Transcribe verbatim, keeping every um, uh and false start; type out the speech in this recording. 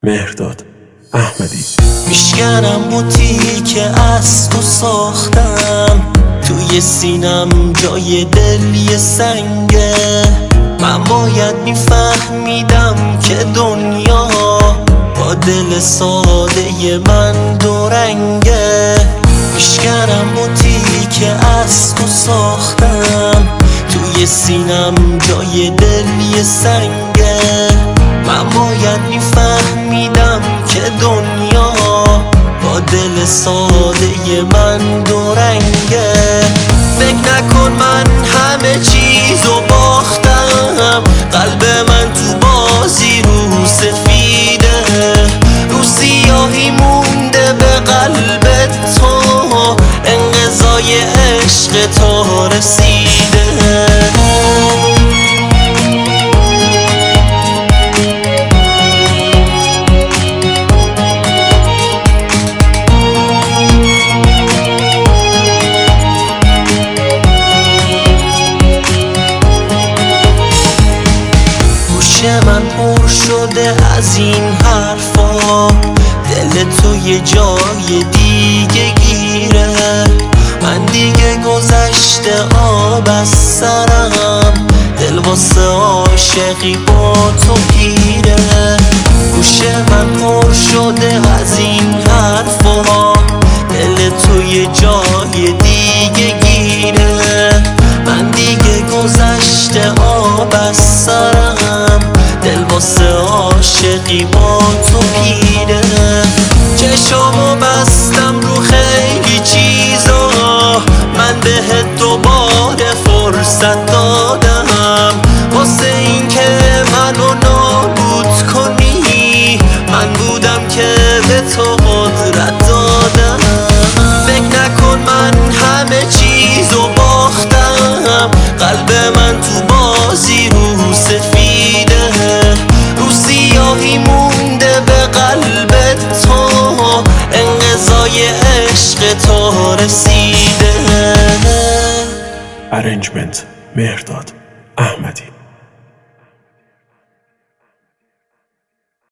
مهرداد احمدی. میشکنم بوتی که از تو ساختم، توی سینم جای دل یه سنگه. من باید میفهمیدم که دنیا با دل ساده من دو رنگه. میشکنم بوتی که از تو ساختم، توی سینم جای دل یه سنگه. من باید میفهمیدم که دنیا با دل ساده من دو رنگه. فکر نکن من همه چیزو باختم، قلب من تو بازی رو سفیده، رو سیاهی مونده به قلب تو، انقضای عشق تو رسیده. من پر شده از این حرفا، دل تو یه جای دیگه گیره. من دیگه گذشته آب از سرم، دل واسه عاشقی با تو پیره. گوش من پر شده از این حرفا، دل تو یه جای دیگه گیره. من دیگه گذشته آب از سرم، دل واسه عاشقی با تو پیره. چشامو بستم رو خیلی چیزا، من بهت دوباره فرصت دادم، واسه این که منو نابود کنی. من بودم که به تو قدرت دادم. فکر نکن من همه چیزو باختم، قلب من تو بازی رو سفیده، رو سیاهی مونده به قلب تو، انقضای عشق تو رسیده. ارنجمنت مهرداد احمدی.